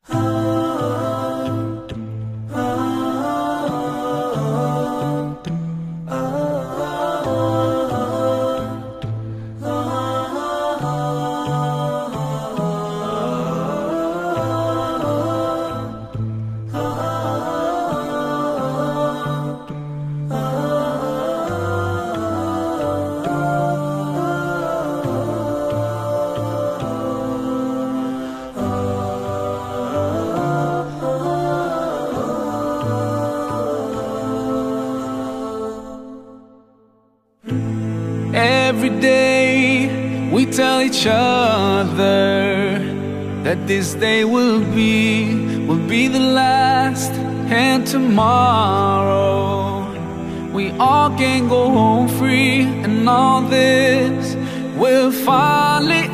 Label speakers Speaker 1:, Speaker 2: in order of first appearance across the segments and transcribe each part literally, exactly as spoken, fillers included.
Speaker 1: Every day we tell each other that this day will be, will be the last, and tomorrow we all can go home free, and all this will finally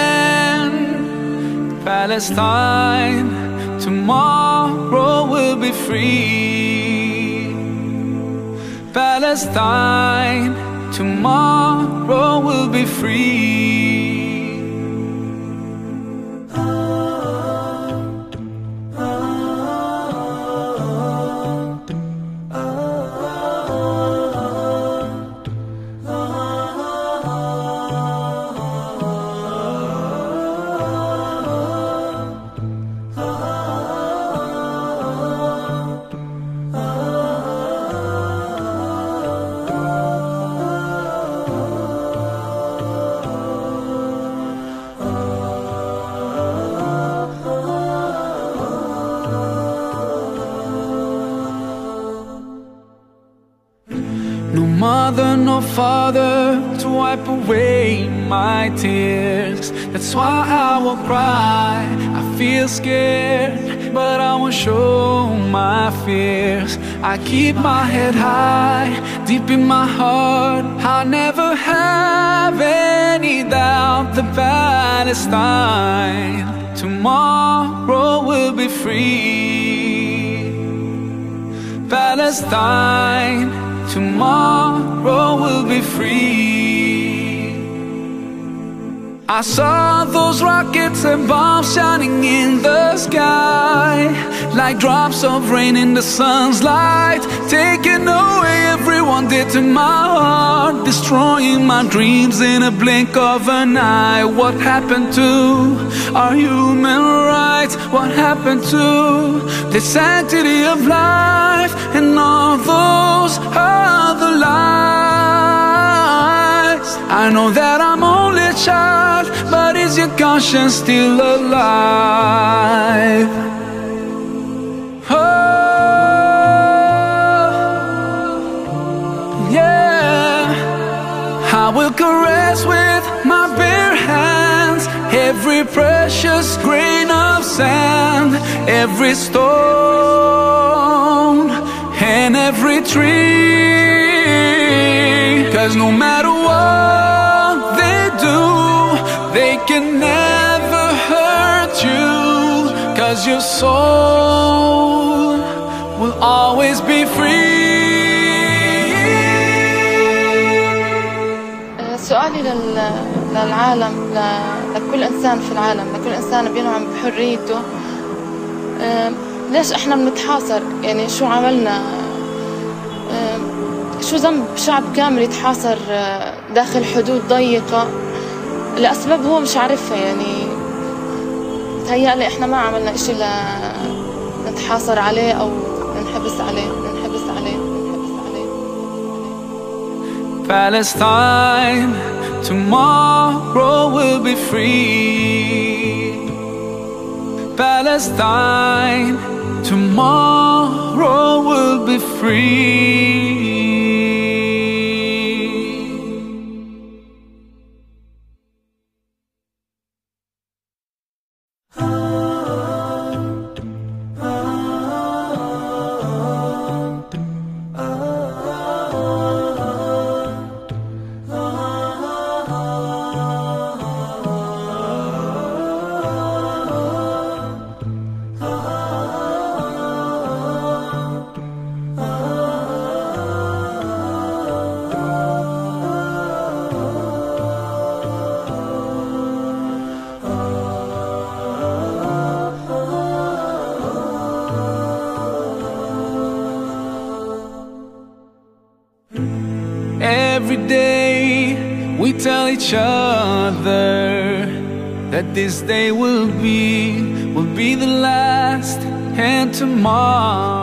Speaker 1: end. Palestine, tomorrow will be free. Palestine, tomorrow will be free. No mother, no father to wipe away my tears. That's why I will cry. I feel scared, but I won't show my fears. I keep my head high, deep in my heart. I'll never have any doubt that Palestine, tomorrow will be free. Palestine, tomorrow will be free. I saw those rockets and bombs shining in the sky, like drops of rain in the sun's light, taking away everyone dear to my heart, destroying my dreams in a blink of an eye. What happened to our human rights? What happened to the sanctity of life and all those other lies? I know that I'm only a child, but is your conscience still alive? Oh, yeah. I will caress with my bare hands every precious grain of sand, every stone and every tree. 'Cause no matter what they do, they can never hurt you, 'cause your soul will always be free.
Speaker 2: سؤالي لل... للعالم، ل... لكل إنسان في العالم، لكل إنسان بينعم بحريته. أه... ليش إحنا بنتحاصر؟ يعني شو عملنا؟ أه... شو ذنب شعب كامل يتحاصر داخل حدود ضيقة لأسباب هو مش عارفها؟ يعني تهيألي إحنا ما عملنا إشي لنتحاصر عليه أو ننحبس عليه ننحبس عليه ننحبس عليه.
Speaker 1: Palestine, tomorrow will be free. Palestine, tomorrow will be free. every day we tell each other that this day will be, will be the last, and tomorrow